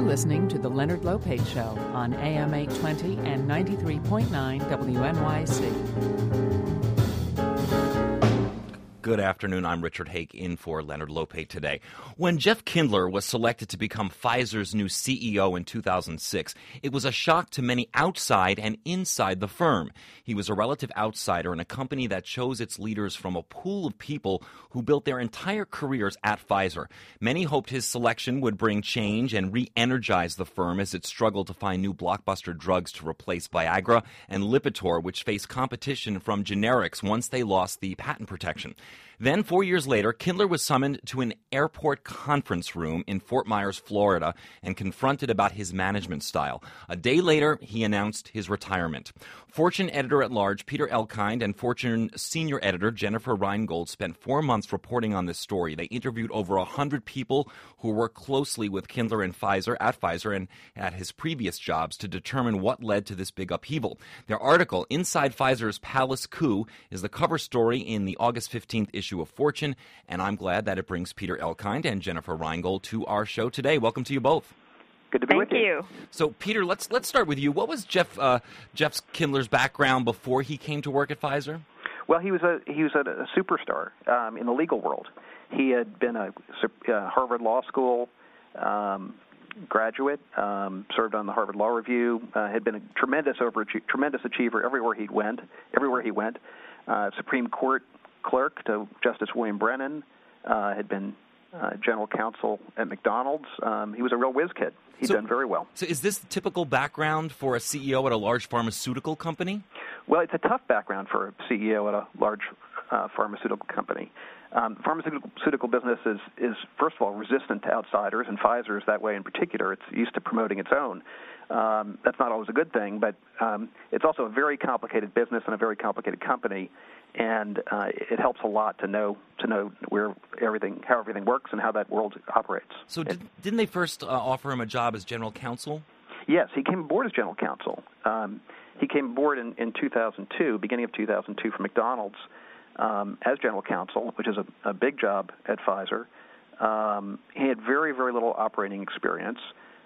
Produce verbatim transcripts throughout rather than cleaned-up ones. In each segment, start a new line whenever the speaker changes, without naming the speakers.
listening to The Leonard Lopate Show on A M eight twenty and ninety-three point nine W N Y C.
Good afternoon. I'm Richard Hake in for Leonard Lopate today. When Jeff Kindler was selected to become Pfizer's new C E O in two thousand six, it was a shock to many outside and inside the firm. He was a relative outsider in a company that chose its leaders from a pool of people who built their entire careers at Pfizer. Many hoped his selection would bring change and re-energize the firm as it struggled to find new blockbuster drugs to replace Viagra and Lipitor, which faced competition from generics once they lost the patent protection. Then, four years later, Kindler was summoned to an airport conference room in Fort Myers, Florida, and confronted about his management style. A day later, he announced his retirement. Fortune editor-at-large Peter Elkind and Fortune senior editor Jennifer Reingold spent four months reporting on this story. They interviewed over one hundred people who worked closely with Kindler and Pfizer, at Pfizer and at his previous jobs, to determine what led to this big upheaval. Their article, Inside Pfizer's Palace Coup, is the cover story in the August fifteenth issue of Fortune, and I'm glad that it brings Peter Elkind and Jennifer Reingold to our show today. Welcome to you both.
Good to be
Thank
with you.
you.
So, Peter, let's let's start with you. What was Jeff uh, Jeff Kindler's background before he came to work at Pfizer?
Well, he was a he was a, a superstar um, in the legal world. He had been a uh, Harvard Law School um, graduate, um, served on the Harvard Law Review, uh, had been a tremendous over tremendous achiever everywhere he went. Everywhere he went, uh, Supreme Court clerk to Justice William Brennan, uh, had been uh, general counsel at McDonald's. Um, he was a real whiz kid. He'd
so,
done very well.
So is this typical background for a C E O at a large pharmaceutical company?
Well, it's a tough background for a C E O at a large uh, pharmaceutical company. Um, pharmaceutical business is, is, first of all, resistant to outsiders, and Pfizer is that way in particular. It's used to promoting its own. Um, that's not always a good thing, but um, it's also a very complicated business and a very complicated company, and uh, it helps a lot to know to know where everything, how everything works, and how that world operates.
So, did, didn't they first uh, offer him a job as general counsel?
Yes, he came aboard as general counsel. Um, he came aboard in, in two thousand two, beginning of two thousand two, from McDonald's um, as general counsel, which is a, a big job at Pfizer. Um, he had very, very little operating experience.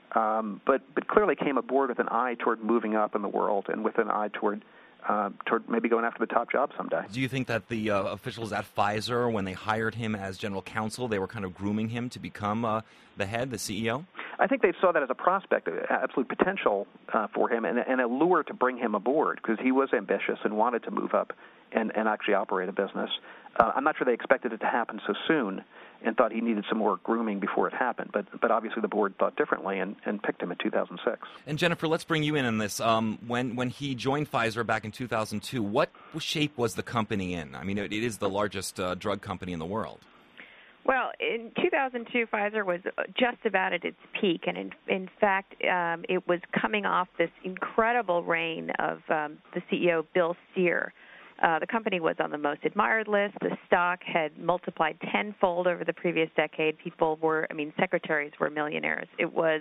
Um, but, but clearly came aboard with an eye toward moving up in the world and with an eye toward uh, toward maybe going after the top job someday.
Do you think that the uh, officials at Pfizer, when they hired him as general counsel, they were kind of grooming him to become uh, the head, the C E O?
I think they saw that as a prospect, absolute potential uh, for him, and, and a lure to bring him aboard because he was ambitious and wanted to move up and, and actually operate a business. Uh, I'm not sure they expected it to happen so soon and thought he needed some more grooming before it happened. But but obviously the board thought differently and, and picked him in two thousand six.
And Jennifer, let's bring you in on this. Um, when when he joined Pfizer back in two thousand two, what shape was the company in? I mean, it, it is the largest uh, drug company in the world.
Well, in two thousand two, Pfizer was just about at its peak, and in, in fact, um, it was coming off this incredible reign of um, the C E O, Bill Steer. Uh, the company was on the most admired list. The stock had multiplied tenfold over the previous decade. People were, I mean, secretaries were millionaires. It was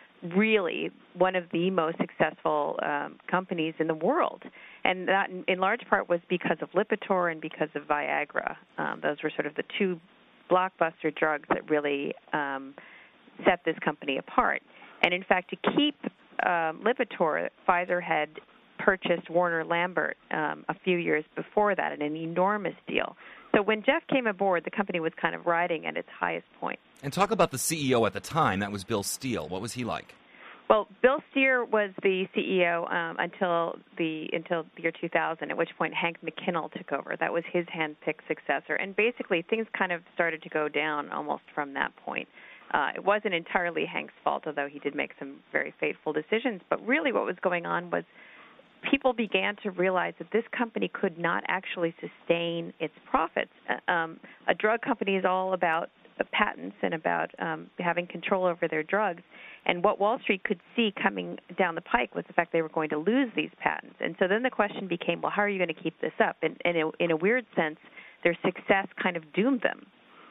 really one of the most successful um, companies in the world. And that, in, in large part, was because of Lipitor and because of Viagra. Um, those were sort of the two blockbuster drugs that really um, set this company apart. And, in fact, to keep um, Lipitor, Pfizer had purchased Warner Lambert um, a few years before that in an enormous deal. So when Jeff came aboard, the company was kind of riding at its highest point.
And talk about the C E O at the time. That was Bill Steele. What was he like?
Well, Bill Steer was the C E O um, until the until the year two thousand, at which point Hank McKinnell took over. That was his hand-picked successor. And basically things kind of started to go down almost from that point. Uh, it wasn't entirely Hank's fault, although he did make some very fateful decisions. But really what was going on was people began to realize that this company could not actually sustain its profits. Um, a drug company is all about patents and about um, having control over their drugs. And what Wall Street could see coming down the pike was the fact they were going to lose these patents. And so then the question became, well, how are you going to keep this up? And, and in, in a weird sense, their success kind of doomed them.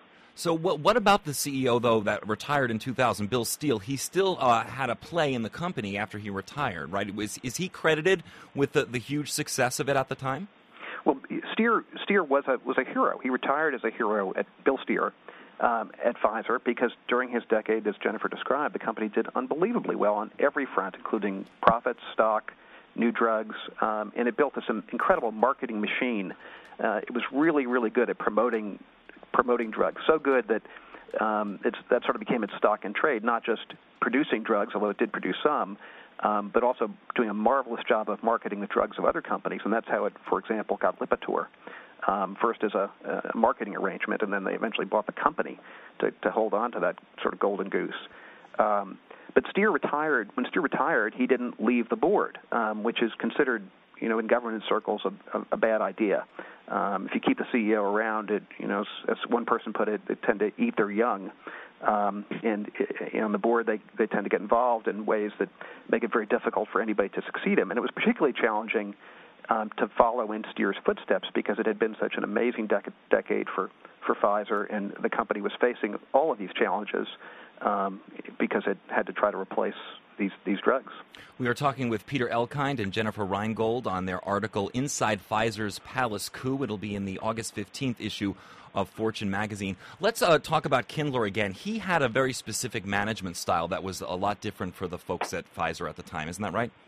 So what what about the C E O, though, that retired in two thousand, Bill Steele? He still uh, had a play in the company after he retired, right? Was, is he credited with the, the huge success of it at the time?
Well, Steer, Steer was a was a hero. He retired as a hero at Bill Steer. um, at Pfizer because during his decade, as Jennifer described, the company did unbelievably well on every front, including profits, stock, new drugs, um, and it built this incredible marketing machine. Uh, it was really, really good at promoting promoting drugs, so good that um, it's, that sort of became its stock in trade, not just producing drugs, although it did produce some, um, but also doing a marvelous job of marketing the drugs of other companies, and that's how it, for example, got Lipitor, um, first as a, a marketing arrangement, and then they eventually bought the company to, to hold on to that sort of golden goose. Um, but Steer retired. When Steer retired, he didn't leave the board, um, which is considered, you know, in governance circles, a, a, a bad idea. Um, if you keep the C E O around, it, you know, as, as one person put it, they tend to eat their young. Um, and you know, on the board, they, they tend to get involved in ways that make it very difficult for anybody to succeed him. And it was particularly challenging um, to follow in Steer's footsteps because it had been such an amazing dec- decade for, for Pfizer, and the company was facing all of these challenges um, because it had to try to replace these these drugs.
We are talking with Peter Elkind and Jennifer Reingold on their article Inside Pfizer's Palace Coup. It'll be in the August fifteenth issue of Fortune magazine. Let's uh, talk about Kindler again. He had a very specific management style that was a lot different for the folks at Pfizer at the time. Isn't that right?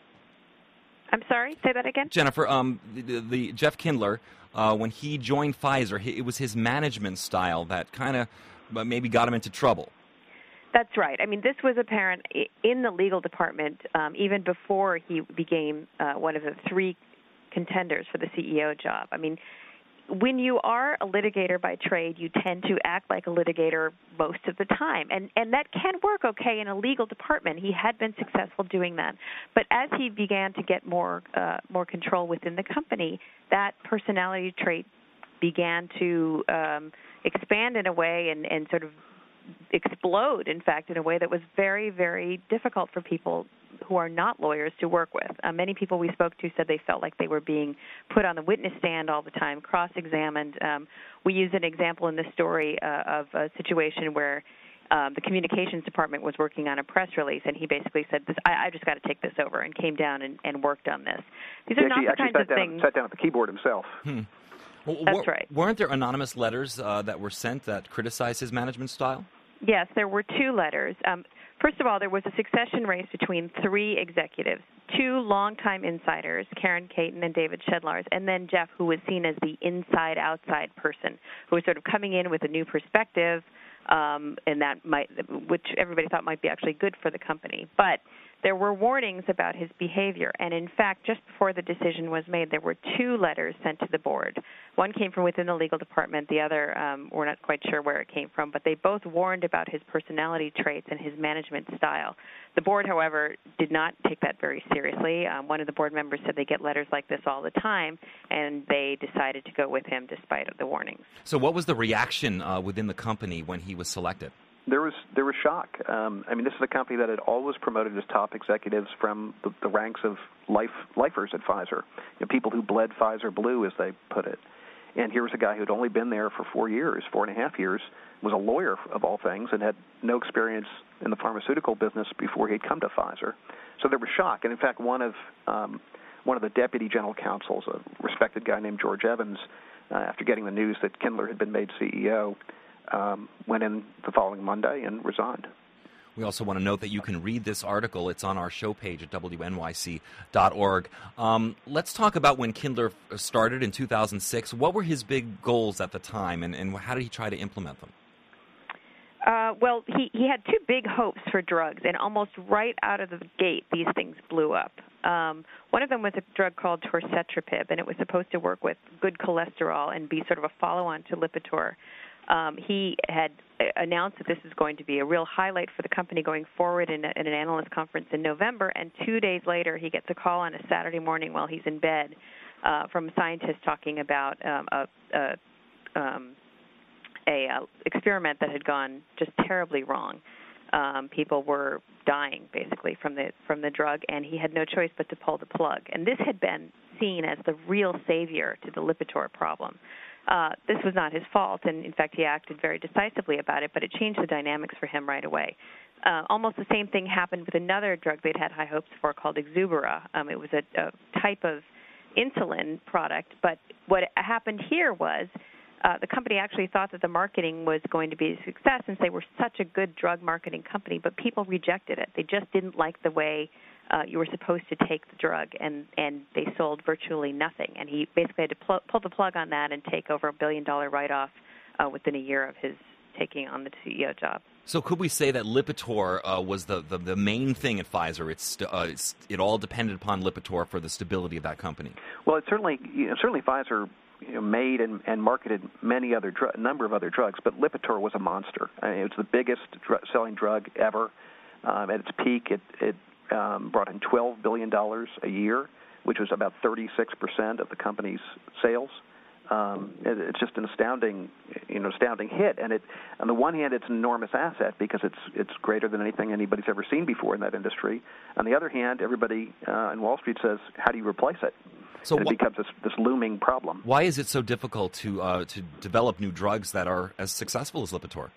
I'm sorry, say that again?
Jennifer, um, the, the Jeff Kindler, uh, when he joined Pfizer, he, it was his management style that kind of maybe got him into trouble.
That's right. I mean, this was apparent in the legal department um, even before he became uh, one of the three contenders for the C E O job. I mean, when you are a litigator by trade, you tend to act like a litigator most of the time, and and that can work okay in a legal department. He had been successful doing that, but as he began to get more uh, more control within the company, that personality trait began to um, expand in a way and, and sort of explode, in fact, in a way that was very, very difficult for people who are not lawyers to work with. Uh, many people we spoke to said they felt like they were being put on the witness stand all the time, cross-examined. Um, we use an example in this story uh, of a situation where um, the communications department was working on a press release, and he basically said, "This, I, I just got to take this over," and came down and, and worked on this. These are
yeah,
not the
actually
kinds
sat
of
down,
things.
sat down at the keyboard himself.
Hmm. Well,
That's
were,
right.
Weren't there anonymous letters uh, that were sent that criticized his management style?
Yes, there were two letters. Um, first of all, there was a succession race between three executives, two longtime insiders, Karen Caton and David Shedlars, and then Jeff, who was seen as the inside-outside person, who was sort of coming in with a new perspective, um, and that might, which everybody thought might be actually good for the company. But there were warnings about his behavior, and in fact, just before the decision was made, there were two letters sent to the board. One came from within the legal department. The other, um, we're not quite sure where it came from, but they both warned about his personality traits and his management style. The board, however, did not take that very seriously. Um, one of the board members said they get letters like this all the time, and they decided to go with him despite the warnings.
So what was the reaction uh, within the company when he was selected?
There was there was shock. Um, I mean, this is a company that had always promoted its top executives from the, the ranks of life lifers at Pfizer, you know, people who bled Pfizer blue, as they put it. And here was a guy who had only been there for four years, four and a half years, was a lawyer of all things, and had no experience in the pharmaceutical business before he'd come to Pfizer. So there was shock. And in fact, one of um, one of the deputy general counsels, a respected guy named George Evans, uh, after getting the news that Kindler had been made C E O, Um, went in the following Monday and resigned.
We also want to note that you can read this article. It's on our show page at W N Y C dot org. Um, let's talk about when Kindler started in two thousand six. What were his big goals at the time, and, and how did he try to implement them?
Uh, well, he, he had two big hopes for drugs, and almost right out of the gate, these things blew up. Um, one of them was a drug called torcetrapib, and it was supposed to work with good cholesterol and be sort of a follow-on to Lipitor. Um, he had announced that this is going to be a real highlight for the company going forward in, a, in an analyst conference in November, and two days later he gets a call on a Saturday morning while he's in bed uh, from a scientist talking about um, a, a, um, a uh, experiment that had gone just terribly wrong. Um, people were dying, basically, from the from the drug, and he had no choice but to pull the plug. And this had been seen as the real savior to the Lipitor problem. Uh, this was not his fault, and in fact he acted very decisively about it, but it changed the dynamics for him right away. Uh, almost the same thing happened with another drug they'd had high hopes for called Exubera. Um, it was a, a type of insulin product, but what happened here was uh, the company actually thought that the marketing was going to be a success since they were such a good drug marketing company, but people rejected it. They just didn't like the way uh, you were supposed to take the drug, and, and they sold virtually nothing. And he basically had to pl- pull the plug on that and take over a billion-dollar write-off uh, within a year of his taking on the C E O job.
So could we say that Lipitor uh, was the, the, the main thing at Pfizer? It's, uh, it's it all depended upon Lipitor for the stability of that company.
Well, it certainly you know, certainly Pfizer you know, made and, and marketed many other dr- a number of other drugs, but Lipitor was a monster. I mean, it was the biggest dr- selling drug ever. Um, at its peak, it, it um, brought in twelve billion dollars a year, which was about thirty-six percent of the company's sales. Um, it, it's just an astounding, you know, astounding hit. And it, on the one hand, it's an enormous asset because it's it's greater than anything anybody's ever seen before in that industry. On the other hand, everybody uh, in Wall Street says, "How do you replace it?" So and it wh- becomes this, this looming problem.
Why is it so difficult to uh, to develop new drugs that are as successful as Lipitor?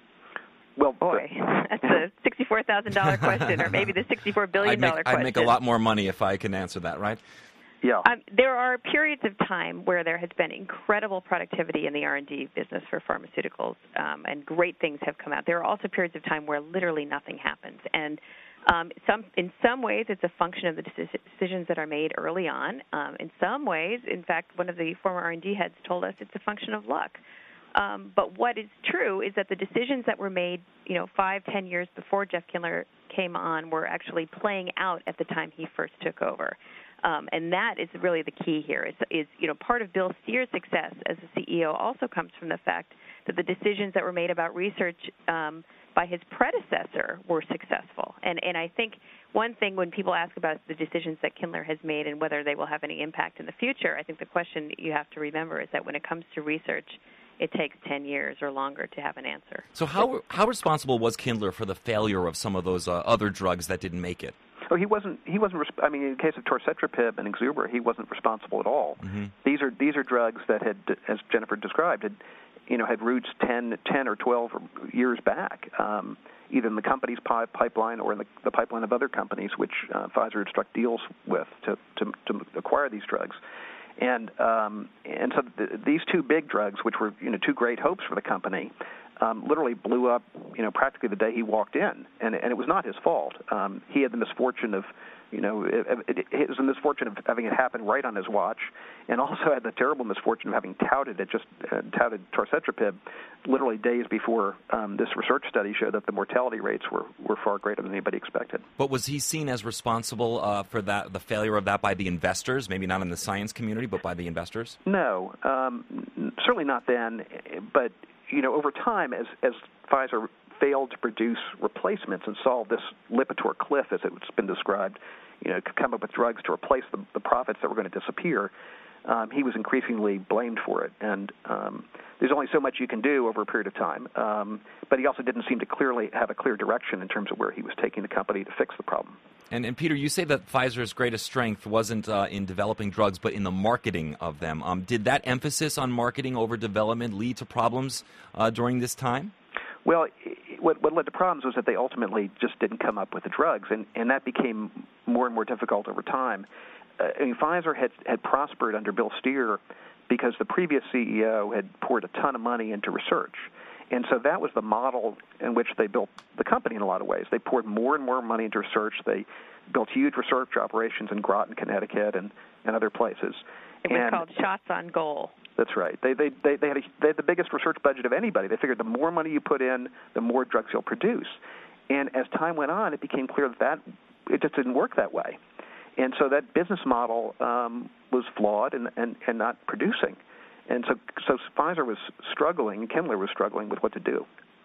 Well,
boy, that's a sixty-four thousand dollars question, or maybe the sixty-four billion dollars
I'd make,
question.
I'd make a lot more money if I can answer that, right?
Yeah.
Um, there are periods of time where there has been incredible productivity in the R and D business for pharmaceuticals, um, and great things have come out. There are also periods of time where literally nothing happens. And um, some, in some ways, it's a function of the decisions that are made early on. Um, in some ways, in fact, one of the former R and D heads told us it's a function of luck. Um, but what is true is that the decisions that were made, you know, five, ten years before Jeff Kindler came on were actually playing out at the time he first took over. Um, and that is really the key here. Is, is you know, part of Bill Steer's success as a C E O also comes from the fact that the decisions that were made about research um, by his predecessor were successful. And and I think one thing when people ask about the decisions that Kindler has made and whether they will have any impact in the future, I think the question you have to remember is that when it comes to research, it takes ten years or longer to have an answer.
So how how responsible was Kindler for the failure of some of those uh, other drugs that didn't make it?
Oh, he wasn't. He wasn't. I mean, in the case of torcetrapib and Exubera, he wasn't responsible at all. Mm-hmm. These are these are drugs that had, as Jennifer described, had you know had roots ten, ten or twelve years back, um, either in the company's pipeline or in the, the pipeline of other companies, which uh, Pfizer had struck deals with to, to to acquire these drugs. And um, and so th- these two big drugs, which were you know two great hopes for the company, um, literally blew up you know practically the day he walked in, and and it was not his fault. Um, he had the misfortune of you know it, it, it was the misfortune of having it happen right on his watch, and also had the terrible misfortune of having touted it just uh, touted torcetrapib literally days before um, this research study showed that the mortality rates were, were far greater than anybody expected.
But was he seen as responsible uh, for that, the failure of that by the investors, maybe not in the science community, but by the investors?
No, um, certainly not then. But, you know, over time, as, as Pfizer failed to produce replacements and solve this Lipitor cliff, as it's been described, you know, come up with drugs to replace the, the profits that were going to disappear, um, he was increasingly blamed for it. And um, there's only so much you can do over a period of time. Um, but he also didn't seem to clearly have a clear direction in terms of where he was taking the company to fix the problem.
And, and Peter, you say that Pfizer's greatest strength wasn't uh, in developing drugs, but in the marketing of them. Um, did that emphasis on marketing over development lead to problems uh, during this time?
Well, what, what led to problems was that they ultimately just didn't come up with the drugs, and, and that became more and more difficult over time. Uh, I mean, Pfizer had, had prospered under Bill Steer because the previous C E O had poured a ton of money into research. And so that was the model in which they built the company in a lot of ways. They poured more and more money into research. They built huge research operations in Groton, Connecticut, and, and other places.
It was
and,
called shots on goal.
That's right. They they they they had, a, they had the biggest research budget of anybody. They figured the more money you put in, the more drugs you'll produce. And as time went on, it became clear that, that it just didn't work that way. And so that business model um, was flawed and, and, and not producing. And so, so Pfizer was struggling, Kindler was struggling with what to do.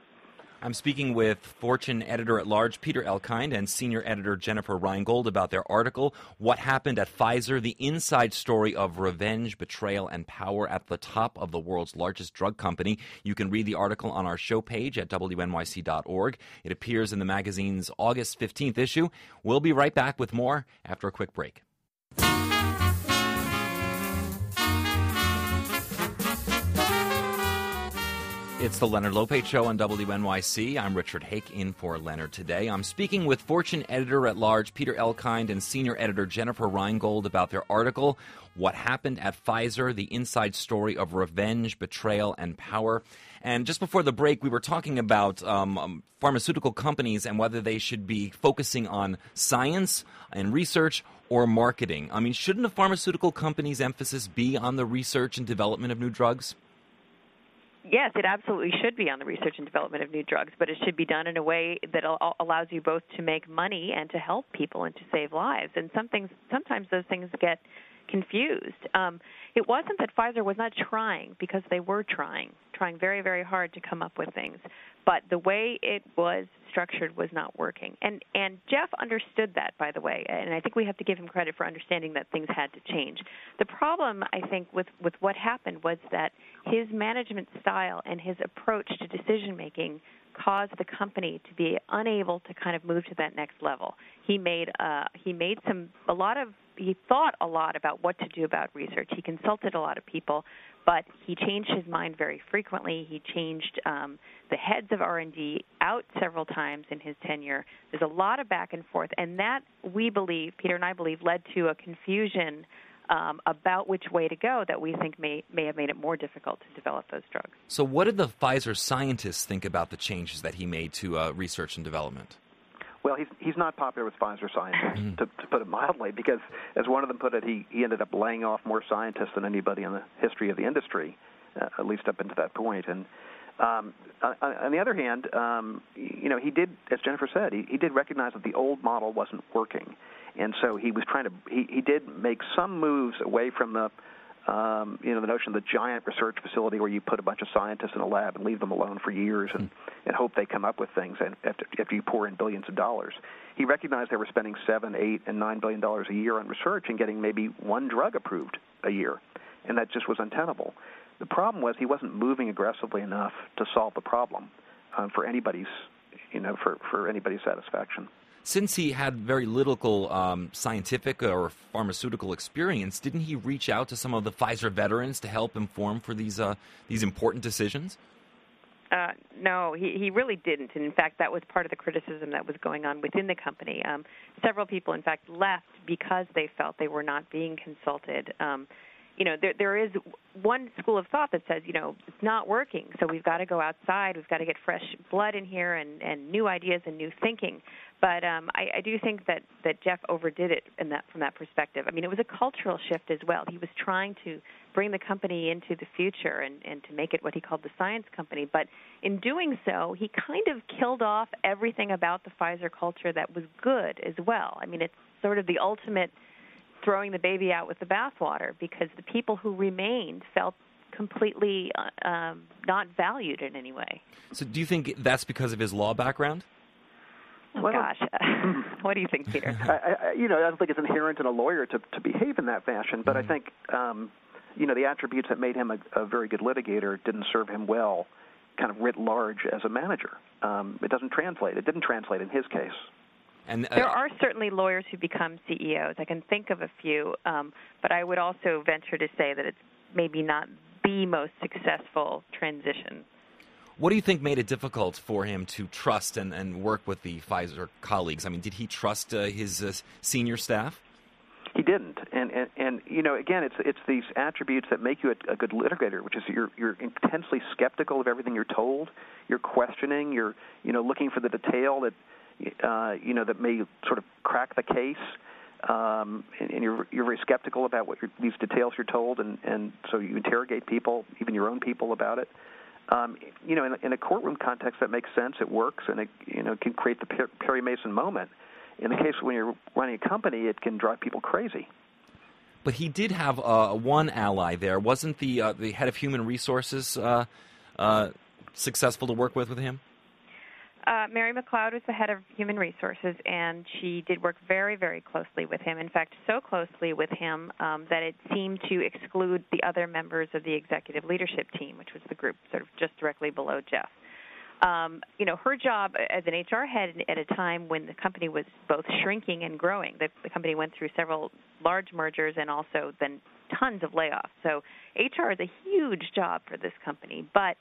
I'm speaking with Fortune editor-at-large Peter Elkind and senior editor Jennifer Reingold about their article, What Happened at Pfizer, the inside story of revenge, betrayal, and power at the top of the world's largest drug company. You can read the article on our show page at W N Y C dot org. It appears in the magazine's August fifteenth issue. We'll be right back with more after a quick break. It's the Leonard Lopate Show on W N Y C. I'm Richard Hake in for Leonard today. I'm speaking with Fortune editor-at-large Peter Elkind and senior editor Jennifer Reingold about their article, What Happened at Pfizer, the Inside Story of Revenge, Betrayal, and Power. And just before the break, we were talking about um, um, pharmaceutical companies and whether they should be focusing on science and research or marketing. I mean, shouldn't a pharmaceutical company's emphasis be on the research and development of new drugs?
Yes, it absolutely should be on the research and development of new drugs, but it should be done in a way that al- allows you both to make money and to help people and to save lives. And some things, sometimes those things get confused. Um, it wasn't that Pfizer was not trying, because they were trying, trying very, very hard to come up with things. But the way it was structured was not working. And and Jeff understood that, by the way, and I think we have to give him credit for understanding that things had to change. The problem, I think, with, with what happened was that his management style and his approach to decision-making caused the company to be unable to kind of move to that next level. He made uh, he made some a lot of he thought a lot about what to do about research. He consulted a lot of people, but he changed his mind very frequently. He changed um, the heads of R and D out several times in his tenure. There's a lot of back and forth, and that, we believe, Peter and I believe, led to a confusion um, about which way to go that we think may may have made it more difficult to develop those drugs.
So what did the Pfizer scientists think about the changes that he made to uh, research and development?
Well, he's he's not popular with Pfizer scientists, to, to put it mildly, because, as one of them put it, he, he ended up laying off more scientists than anybody in the history of the industry, uh, at least up until that point. And um, on, on the other hand, um, you know, he did, as Jennifer said, he, he did recognize that the old model wasn't working, and so he was trying to he, he did make some moves away from the Um, you know, the notion of the giant research facility where you put a bunch of scientists in a lab and leave them alone for years and, and hope they come up with things and after, after you pour in billions of dollars. He recognized they were spending seven, eight, and nine billion dollars a year on research and getting maybe one drug approved a year, and that just was untenable. The problem was he wasn't moving aggressively enough to solve the problem um, for anybody's, you know, for, for anybody's satisfaction.
Since he had very little um, scientific or pharmaceutical experience, didn't he reach out to some of the Pfizer veterans to help inform for these uh, these important decisions?
Uh, no, he, he really didn't. And in fact, that was part of the criticism that was going on within the company. Um, several people, in fact, left because they felt they were not being consulted. Um, you know, there there is one school of thought that says, you know, it's not working, so we've got to go outside, we've got to get fresh blood in here and, and new ideas and new thinking. But um, I, I do think that, that Jeff overdid it in that, from that perspective. I mean, it was a cultural shift as well. He was trying to bring the company into the future and, and to make it what he called the science company. But in doing so, he kind of killed off everything about the Pfizer culture that was good as well. I mean, it's sort of the ultimate throwing the baby out with the bathwater, because the people who remained felt completely uh, um, not valued in any way.
So do you think that's because of his law background?
Oh,
well,
gosh. What do you think, Peter?
I, I, you know, I don't think it's inherent in a lawyer to, to behave in that fashion, but mm-hmm. I think, um, you know, the attributes that made him a, a very good litigator didn't serve him well, kind of writ large as a manager. Um, it doesn't translate. It didn't translate in his case.
And, uh,
there are certainly lawyers who become C E Os. I can think of a few, um, but I would also venture to say that it's maybe not the most successful transition.
What do you think made it difficult for him to trust and, and work with the Pfizer colleagues? I mean, did he trust uh, his uh, senior staff?
He didn't, and, and and you know, again, it's it's these attributes that make you a, a good litigator, which is you're you're intensely skeptical of everything you're told. You're questioning. You're you know looking for the detail that uh, you know that may sort of crack the case, um, and, and you're you're very skeptical about what you're, these details you're told, and, and so you interrogate people, even your own people, about it. Um, you know, in, in a courtroom context, that makes sense. It works, and it you know can create the per- Perry Mason moment. In the case when you're running a company, it can drive people crazy.
But he did have uh, one ally there. Wasn't the uh, the head of human resources uh, uh, successful to work with with him?
Uh, Mary McLeod was the head of human resources, and she did work very, very closely with him. In fact, so closely with him um, that it seemed to exclude the other members of the executive leadership team, which was the group sort of just directly below Jeff. Um, you know, her job as an H R head at a time when the company was both shrinking and growing. The, the company went through several large mergers and also then tons of layoffs. So H R is a huge job for this company. But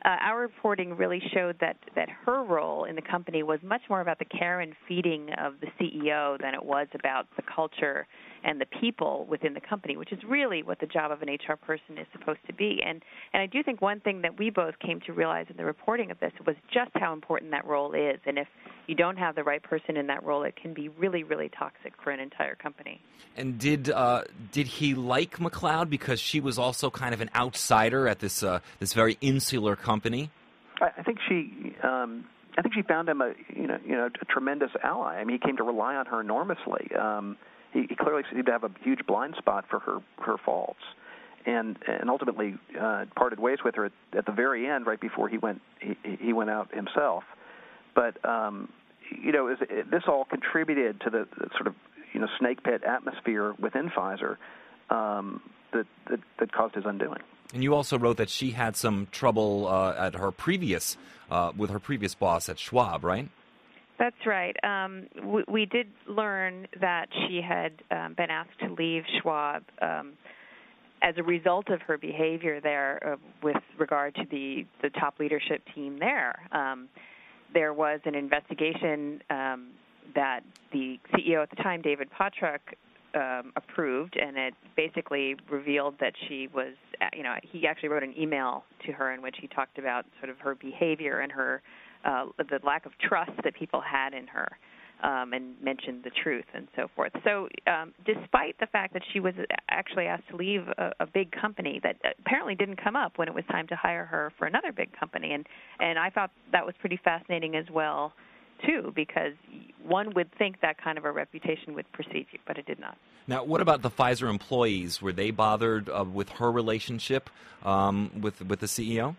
uh, our reporting really showed that, that her role in the company was much more about the care and feeding of the C E O than it was about the culture and the people within the company, which is really what the job of an H R person is supposed to be. And and I do think one thing that we both came to realize in the reporting of this was just how important that role is. And if you don't have the right person in that role, it can be really, really toxic for an entire company.
And did uh, did he like McLeod because she was also kind of an outsider at this uh, this very insular company?
I, I think she. Um, I think she found him a you know you know a tremendous ally. I mean, he came to rely on her enormously. Um, he, he clearly seemed to have a huge blind spot for her her faults, and and ultimately uh, parted ways with her at, at the very end, right before he went he, he went out himself. But um, you know, is, this all contributed to the, the sort of you know snake pit atmosphere within Pfizer um, that, that that caused his undoing.
And you also wrote that she had some trouble uh, at her previous uh, with her previous boss at Schwab, right?
That's right. Um, we, we did learn that she had um, been asked to leave Schwab um, as a result of her behavior there uh, with regard to the, the top leadership team there. Um, there was an investigation um, that the C E O at the time, David Pottruck, um, approved, and it basically revealed that she was, you know, he actually wrote an email to her in which he talked about sort of her behavior and her Uh, the lack of trust that people had in her, um, and mentioned the truth and so forth. So um, despite the fact that she was actually asked to leave a, a big company that apparently didn't come up when it was time to hire her for another big company, and, and I thought that was pretty fascinating as well, too, because one would think that kind of a reputation would precede you, but it did not.
Now, what about the Pfizer employees? Were they bothered uh, with her relationship um, with with the C E O?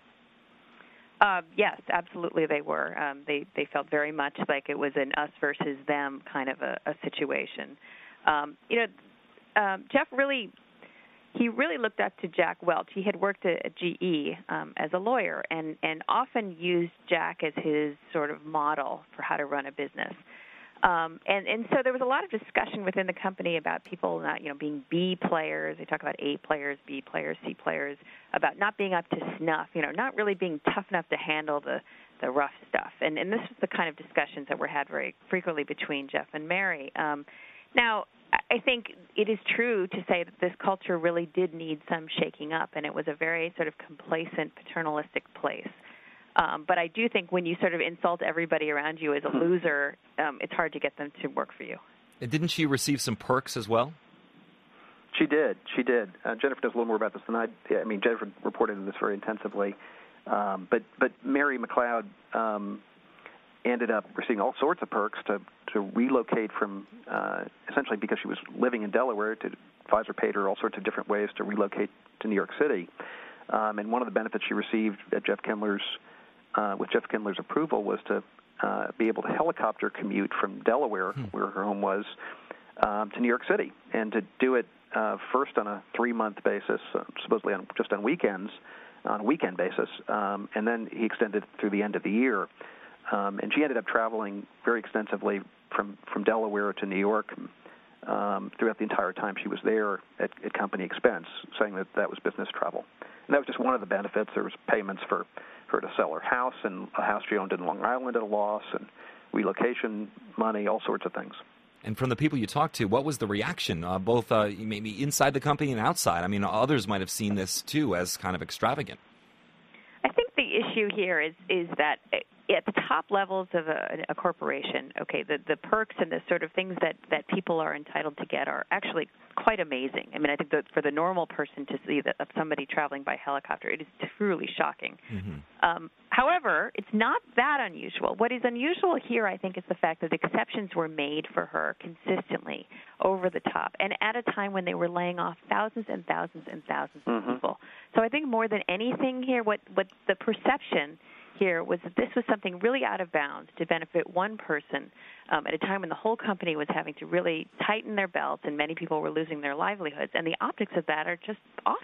Uh, yes, absolutely they were. Um, they they felt very much like it was an us versus them kind of a, a situation. Um, you know, um, Jeff really, he really looked up to Jack Welch. He had worked at, at G E um, as a lawyer and, and often used Jack as his sort of model for how to run a business. Um, and, and so there was a lot of discussion within the company about people not, you know, being B players. They talk about A players, B players, C players, about not being up to snuff, you know, not really being tough enough to handle the, the rough stuff. And, and this was the kind of discussions that were had very frequently between Jeff and Mary. Um, now, I think it is true to say that this culture really did need some shaking up, and it was a very sort of complacent, paternalistic place. Um, but I do think when you sort of insult everybody around you as a loser, um, it's hard to get them to work for you.
And didn't she receive some perks as well?
She did. She did. Uh, Jennifer knows a little more about this than I. I mean, Jennifer reported on this very intensively. Um, but but Mary McLeod um, ended up receiving all sorts of perks to to relocate from uh, essentially because she was living in Delaware. To Pfizer paid her all sorts of different ways to relocate to New York City. Um, and one of the benefits she received at Jeff Kindler's Uh, with Jeff Kindler's approval was to uh, be able to helicopter commute from Delaware, hmm. where her home was, um, to New York City, and to do it uh, first on a three-month basis, uh, supposedly on, just on weekends, on a weekend basis, um, and then he extended it through the end of the year. Um, and she ended up traveling very extensively from, from Delaware to New York um, throughout the entire time she was there at, at company expense, saying that that was business travel. And that was just one of the benefits. There was payments for her to sell her house, and a house she owned in Long Island at a loss, and relocation money, all sorts of things.
And from the people you talked to, what was the reaction, uh, both uh, maybe inside the company and outside? I mean, others might have seen this, too, as kind of extravagant.
I think the issue here is is that at the top levels of a, a corporation, okay, the, the perks and the sort of things that, that people are entitled to get are actually quite amazing. I mean, I think that for the normal person to see that of somebody traveling by helicopter, it is truly shocking. Mm-hmm. Um, however, it's not that unusual. What is unusual here, I think, is the fact that exceptions were made for her consistently over the top, and at a time when they were laying off thousands and thousands and thousands mm-hmm. of people. So I think more than anything here, what, what the perception here was that this was something really out of bounds to benefit one person um, at a time when the whole company was having to really tighten their belts and many people were losing their livelihoods, and the optics of that are just awful.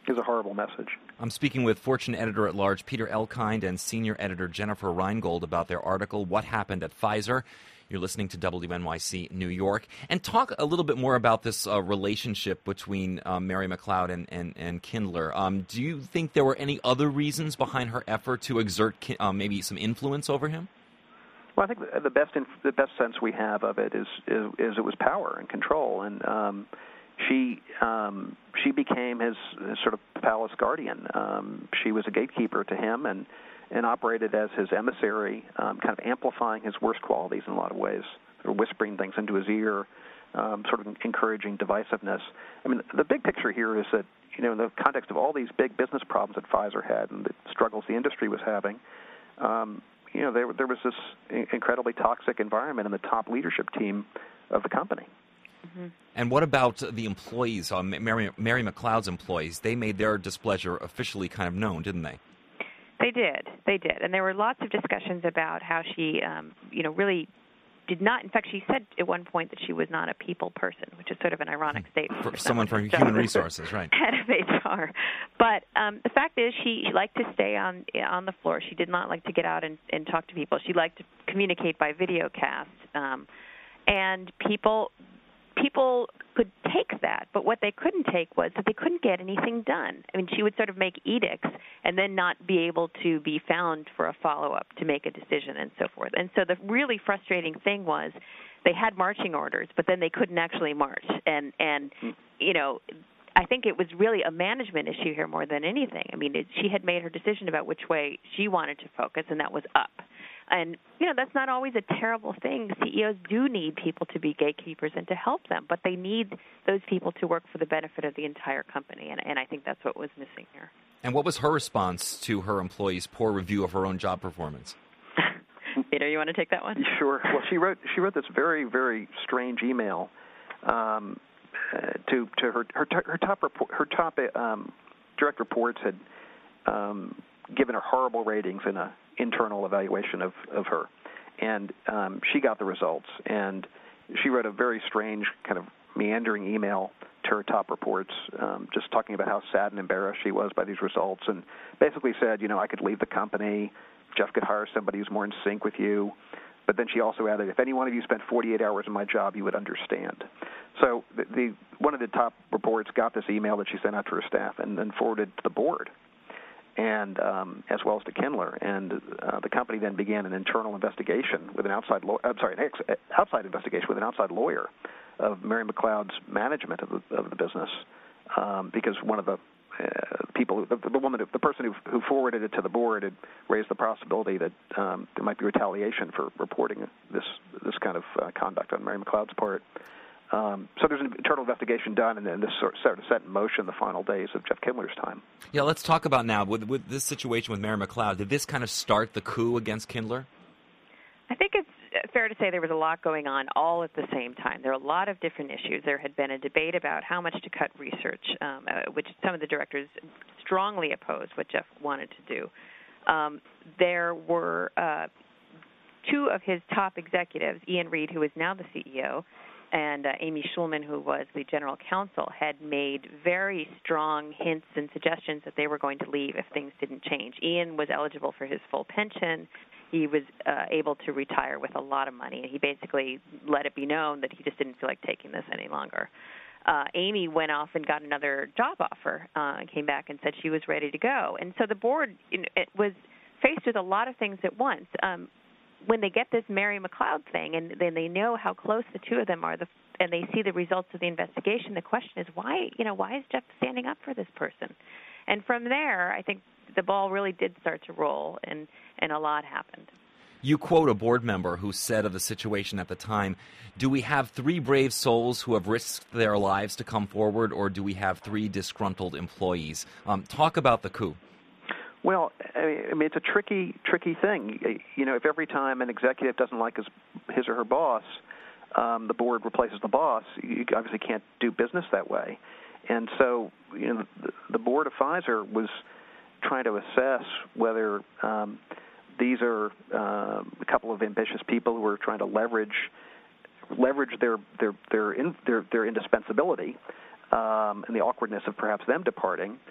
is a horrible message.
I'm speaking with Fortune editor-at-large Peter Elkind and senior editor Jennifer Reingold about their article, What Happened at Pfizer. You're listening to W N Y C New York. And talk a little bit more about this uh, relationship between uh, Mary McLeod and, and, and Kindler. Um, do you think there were any other reasons behind her effort to exert uh, maybe some influence over him?
Well, I think the best inf- the best sense we have of it is is, is it was power and control, and um, she um, she became his, his sort of palace guardian. Um, she was a gatekeeper to him, and and operated as his emissary, um, kind of amplifying his worst qualities in a lot of ways, sort of whispering things into his ear, um, sort of encouraging divisiveness. I mean, the big picture here is that, you know, in the context of all these big business problems that Pfizer had and the struggles the industry was having, um, you know, there, there was this incredibly toxic environment in the top leadership team of the company.
Mm-hmm.
And what about the employees, uh, Mary, Mary McLeod's employees? They made their displeasure officially kind of known, didn't they?
They did. They did. And there were lots of discussions about how she, um, you know, really did not. In fact, she said at one point that she was not a people person, which is sort of an ironic statement.
For
for
someone from
from
human resources, right.
Head of H R. But um, the fact is she, she liked to stay on on the floor. She did not like to get out and, and talk to people. She liked to communicate by video cast. Um, and people... People could take that, but what they couldn't take was that they couldn't get anything done. I mean, she would sort of make edicts and then not be able to be found for a follow-up to make a decision and so forth. And so the really frustrating thing was they had marching orders, but then they couldn't actually march. And, and you know, I think it was really a management issue here more than anything. I mean, it, she had made her decision about which way she wanted to focus, and that was up. And, you know, that's not always a terrible thing. C E Os do need people to be gatekeepers and to help them, but they need those people to work for the benefit of the entire company, and, and I think that's what was missing here.
And what was her response to her employees' poor review of her own job performance?
Peter, you want to take that one?
Sure. Well, she wrote she wrote this very, very strange email um, uh, to to her her, her top report, her top um, direct reports had um, given her horrible ratings in a internal evaluation of, of her, and um, she got the results, and she wrote a very strange kind of meandering email to her top reports, um, just talking about how sad and embarrassed she was by these results, and basically said, you know, I could leave the company, Jeff could hire somebody who's more in sync with you, but then she also added, if any one of you spent forty-eight hours in my job, you would understand. So the, the one of the top reports got this email that she sent out to her staff and then forwarded to the board, and um, as well as to Kindler, and uh, the company then began an internal investigation with an outside law- I'm sorry, an ex- outside investigation with an outside lawyer of Mary McLeod's management of the, of the business, um, because one of the uh, people, the, the woman, the person who, who forwarded it to the board, had raised the possibility that um, there might be retaliation for reporting this this kind of uh, conduct on Mary McLeod's part. Um, so there's an internal investigation done, and then this sort of set in motion the final days of Jeff Kindler's time.
Yeah, let's talk about now, with, with this situation with Mary McLeod, did this kind of start the coup against Kindler?
I think it's fair to say there was a lot going on all at the same time. There were a lot of different issues. There had been a debate about how much to cut research, um, uh, which some of the directors strongly opposed what Jeff wanted to do. Um, there were uh, two of his top executives, Ian Reid, who is now the C E O, and uh, Amy Schulman, who was the general counsel, had made very strong hints and suggestions that they were going to leave if things didn't change. Ian was eligible for his full pension. He was uh, able to retire with a lot of money, and he basically let it be known that he just didn't feel like taking this any longer. Uh, Amy went off and got another job offer uh, and came back and said she was ready to go. And so the board you know, it was faced with a lot of things at once. Um, when they get this Mary McLeod thing, and then they know how close the two of them are, the, and they see the results of the investigation, the question is, why, you know, why is Jeff standing up for this person? And from there, I think the ball really did start to roll, and, and a lot happened.
You quote a board member who said of the situation at the time, do we have three brave souls who have risked their lives to come forward, or do we have three disgruntled employees? Um, talk about the coup.
Well, I mean, it's a tricky, tricky thing. You know, if every time an executive doesn't like his, his or her boss, um, the board replaces the boss, you obviously can't do business that way. And so, you know, the, the board of Pfizer was trying to assess whether um, these are uh, a couple of ambitious people who are trying to leverage leverage their their their in, their, their indispensability um, and the awkwardness of perhaps them departing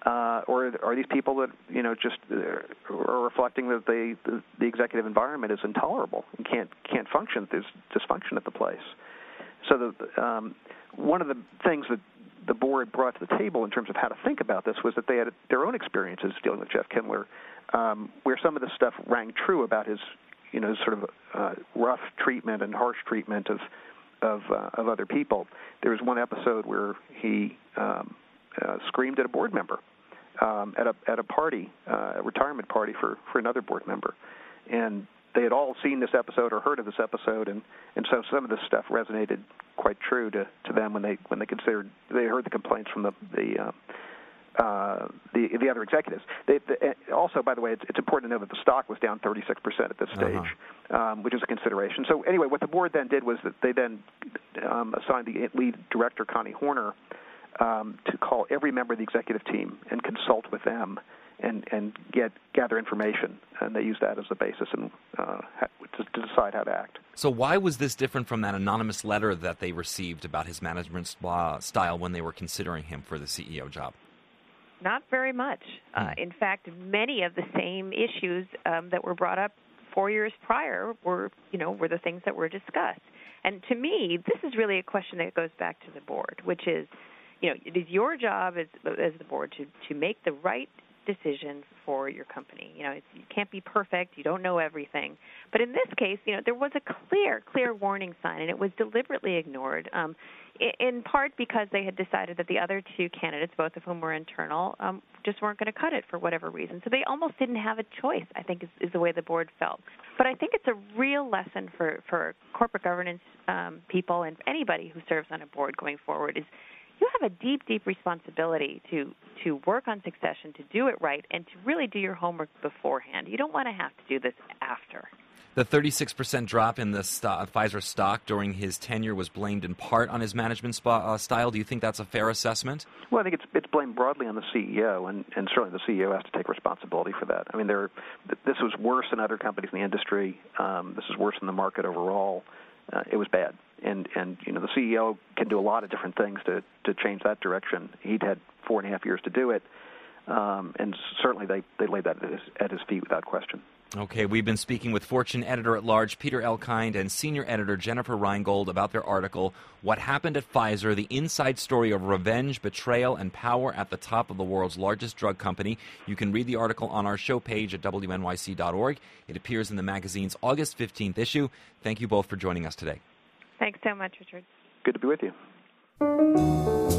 Uh, or are these people that, you know, just uh, are reflecting that they, the, the executive environment is intolerable and can't can't function? There's dysfunction at the place. So the, um, one of the things that the board brought to the table in terms of how to think about this was that they had their own experiences dealing with Jeff Kindler, um, where some of the stuff rang true about his, you know, sort of uh, rough treatment and harsh treatment of of, uh, of other people. There was one episode where he um, uh, screamed at a board member um, at a at a party, uh, a retirement party for, for another board member, and they had all seen this episode or heard of this episode, and, and so some of this stuff resonated quite true to, to them when they when they considered they heard the complaints from the the uh, uh, the, the other executives. They, the, also, by the way, it's, it's important to know that the stock was down thirty-six percent at this stage, uh-huh. um, which is a consideration. So anyway, what the board then did was that they then um, assigned the lead director, Connie Horner, um, to call every member of the executive team and consult with them and, and get gather information, and they use that as the basis and uh, to, to decide how to act.
So why was this different from that anonymous letter that they received about his management style when they were considering him for the C E O job?
Not very much. Hmm. Uh, in fact, many of the same issues um, that were brought up four years prior were, you know, were the things that were discussed. And to me, this is really a question that goes back to the board, which is, you know, it is your job as as the board to, to make the right decision for your company. You know, it's, you can't be perfect. You don't know everything. But in this case, you know, there was a clear, clear warning sign, and it was deliberately ignored, um, in, in part because they had decided that the other two candidates, both of whom were internal, um, just weren't going to cut it for whatever reason. So they almost didn't have a choice, I think, is, is the way the board felt. But I think it's a real lesson for, for corporate governance um, people and anybody who serves on a board going forward is you have a deep, deep responsibility to, to work on succession, to do it right, and to really do your homework beforehand. You don't want to have to do this after.
The thirty-six percent drop in the st- Pfizer stock during his tenure was blamed in part on his management sp- uh, style. Do you think that's a fair assessment?
Well, I think it's it's blamed broadly on the C E O, and, and certainly the C E O has to take responsibility for that. I mean, there, this was worse than other companies in the industry. Um, this is worse than the market overall. Uh, it was bad. And, and you know, the C E O can do a lot of different things to, to change that direction. He'd had four and a half years to do it, um, and certainly they, they laid that at his, at his feet without question.
Okay, we've been speaking with Fortune editor-at-large Peter Elkind and senior editor Jennifer Reingold about their article, What Happened at Pfizer, the inside story of revenge, betrayal, and power at the top of the world's largest drug company. You can read the article on our show page at W N Y C dot org. It appears in the magazine's August fifteenth issue. Thank you both for joining us today.
Thanks so much, Richard.
Good to be with you.